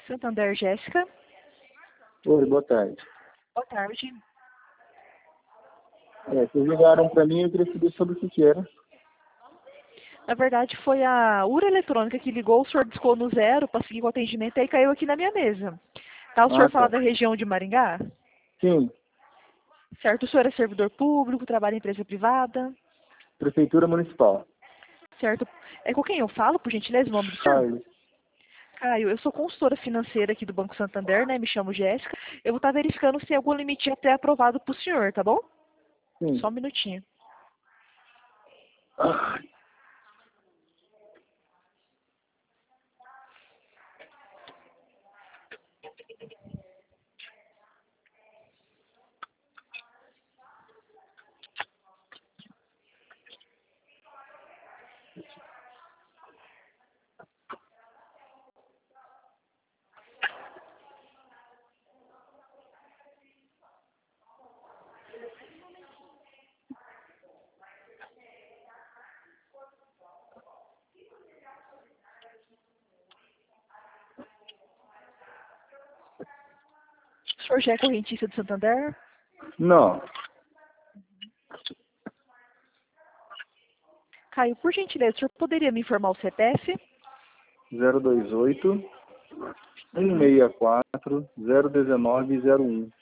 Santander, Jéssica. Oi, boa tarde. Boa tarde. Vocês ligaram para mim e eu queria saber sobre o que era. Na verdade, foi a URA Eletrônica que ligou, o senhor discou no 0 para seguir com o atendimento e aí caiu aqui na minha mesa. Tá, o senhor fala Tá. da região de Maringá? Sim, Certo, o senhor é servidor público, trabalha em empresa privada? Prefeitura Municipal. Certo. É com quem eu falo, por gentileza, o nome do senhor? Carlos. Caio, eu sou consultora financeira aqui do Banco Santander, né? Me chamo Jéssica. Eu vou estar verificando se tem algum limite até aprovado para o senhor, tá bom? Sim. Só um minutinho. O senhor já é correntista do Santander? Não. Caio, por gentileza, o senhor poderia me informar o CPF? 028 164 019 01.